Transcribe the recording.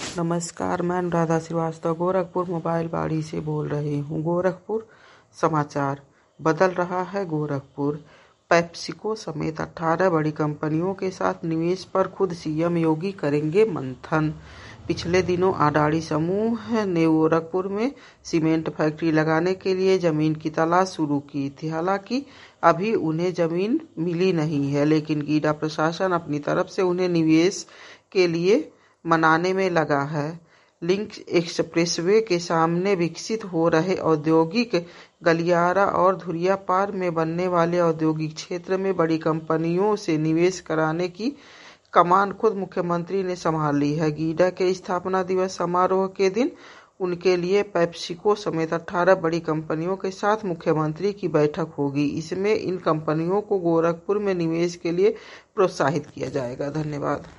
नमस्कार, मैं अनुराधा श्रीवास्तव गोरखपुर मोबाइल बाड़ी से बोल रही हूँ। गोरखपुर समाचार। बदल रहा है गोरखपुर। पेप्सिको समेत 18 बड़ी कंपनियों के साथ निवेश पर खुद सीएम योगी करेंगे मंथन। पिछले दिनों अडानी समूह ने गोरखपुर में सीमेंट फैक्ट्री लगाने के लिए जमीन की तलाश शुरू की थी। हालांकि अभी उन्हें जमीन मिली नहीं है, लेकिन गीडा प्रशासन अपनी तरफ से उन्हें निवेश के लिए मनाने में लगा है। लिंक एक्सप्रेसवे के सामने विकसित हो रहे औद्योगिक गलियारा और धुरियापार में बनने वाले औद्योगिक क्षेत्र में बड़ी कंपनियों से निवेश कराने की कमान खुद मुख्यमंत्री ने संभाल ली है। गीडा के स्थापना दिवस समारोह के दिन उनके लिए पेप्सिको समेत 18 बड़ी कंपनियों के साथ मुख्यमंत्री की बैठक होगी। इसमें इन कंपनियों को गोरखपुर में निवेश के लिए प्रोत्साहित किया जाएगा। धन्यवाद।